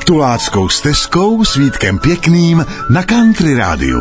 Tuláckou stezkou s Vítkem Pěkným na Country Rádiu.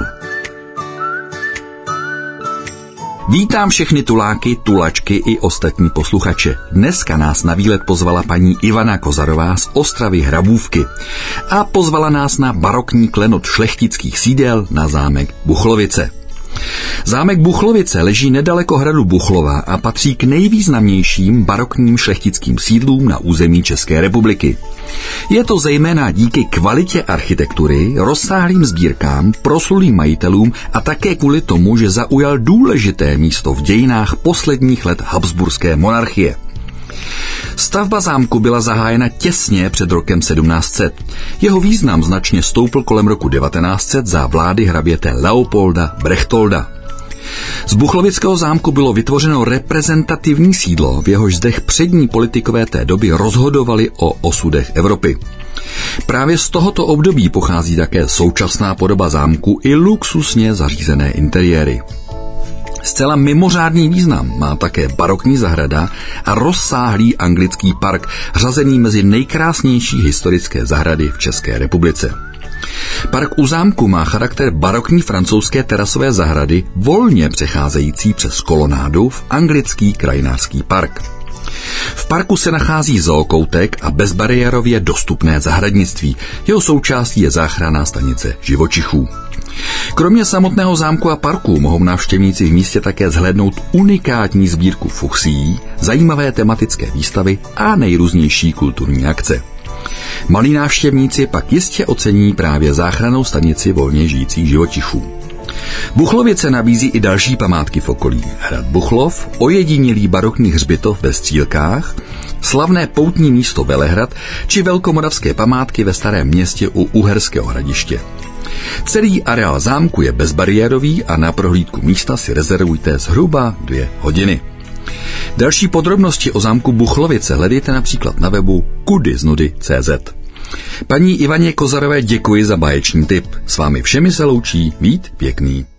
Vítám všechny tuláky, tulačky i ostatní posluchače. Dneska nás na výlet pozvala paní Ivana Kozarová z Ostravy Hrabůvky a pozvala nás na barokní klenot šlechtických sídel na zámek Buchlovice. Zámek Buchlovice leží nedaleko hradu Buchlova a patří k nejvýznamnějším barokním šlechtickým sídlům na území České republiky. Je to zejména díky kvalitě architektury, rozsáhlým sbírkám, proslulým majitelům a také kvůli tomu, že zaujal důležité místo v dějinách posledních let habsburské monarchie. Stavba zámku byla zahájena těsně před rokem 1700. Jeho význam značně stoupl kolem roku 1900 za vlády hraběte Leopolda Brechtolda. Z Buchlovického zámku bylo vytvořeno reprezentativní sídlo, v jehož zdech přední politikové té doby rozhodovali o osudech Evropy. Právě z tohoto období pochází také současná podoba zámku i luxusně zařízené interiéry. Zcela mimořádný význam má také barokní zahrada a rozsáhlý anglický park, řazený mezi nejkrásnější historické zahrady v České republice. Park u zámku má charakter barokní francouzské terasové zahrady, volně přecházející přes kolonádu v anglický krajinářský park. V parku se nachází zookoutek a bezbariérově dostupné zahradnictví. Jeho součástí je záchranná stanice živočichů. Kromě samotného zámku a parku mohou návštěvníci v místě také zhlédnout unikátní sbírku fuchsií, zajímavé tematické výstavy a nejrůznější kulturní akce. Malí návštěvníci pak jistě ocení právě záchrannou stanici volně žijících živočichů. Buchlovice nabízí i další památky v okolí. Hrad Buchlov, ojedinělý barokní hřbitov ve Střílkách, slavné poutní místo Velehrad či velkomoravské památky ve Starém Městě u Uherského Hradiště. Celý areál zámku je bezbariérový a na prohlídku místa si rezervujte zhruba 2 hodiny. Další podrobnosti o zámku Buchlovice hledejte například na webu kudyznudy.cz. Paní Ivaně Kozarové děkuji za báječný tip. S vámi všemi se loučí Vít Pěkný.